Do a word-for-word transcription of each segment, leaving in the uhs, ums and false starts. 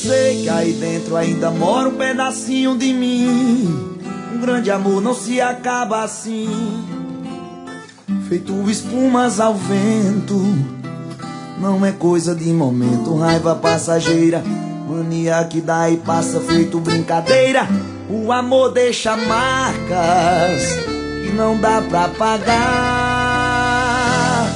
Sei que aí dentro ainda mora um pedacinho de mim. Um grande amor não se acaba assim, feito espumas ao vento. Não é coisa de momento, raiva passageira, mania que dá e passa feito brincadeira. O amor deixa marcas que não dá pra pagar.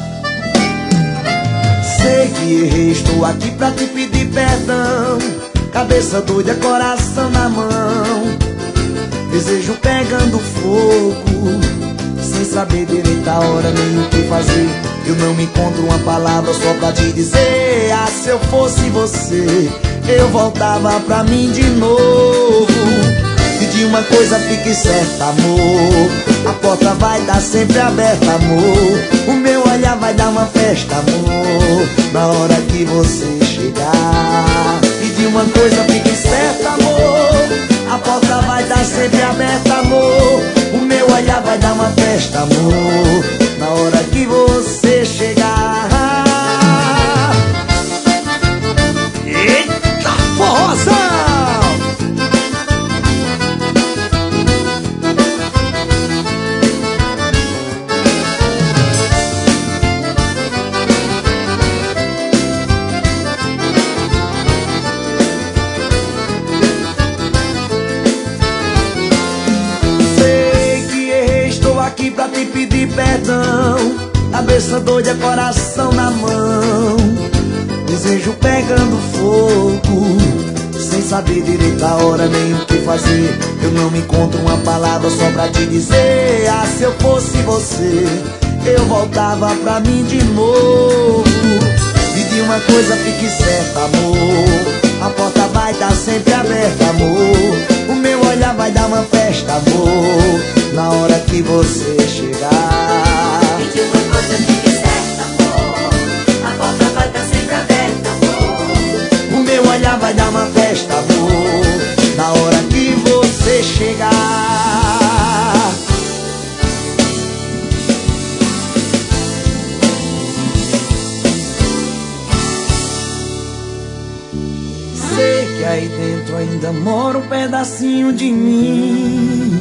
Sei que errei, estou aqui pra te pedir perdão. Cabeça doida, coração na mão, desejo pegando fogo, sem saber direito a hora nem o que fazer. Eu não me encontro uma palavra só pra te dizer. Ah, se eu fosse você, eu voltava pra mim de novo. E de uma coisa fique certa, amor, a porta vai dar sempre aberta, amor. O meu olhar vai dar uma festa, amor, na hora que você chegar. E de uma coisa fique certa, amor, a porta vai dar sempre aberta, amor. O meu olhar vai dar uma festa, amor, na hora que você chegar. Eita, forrozão! Aqui pra te pedir perdão, cabeça doida, coração na mão, desejo pegando fogo, sem saber direito a hora nem o que fazer. Eu não me encontro uma palavra só pra te dizer. Ah, se eu fosse você, eu voltava pra mim de novo. E de uma coisa fique certa, amor, a porta vai estar sempre aberta, amor. O meu olhar vai dar uma festa, amor, na hora que você chegar. E de uma coisa fique certa, amor, a porta vai estar sempre aberta, amor. O meu olhar vai dar uma festa, amor, na hora que você chegar. Sei que aí dentro ainda mora um pedacinho de mim.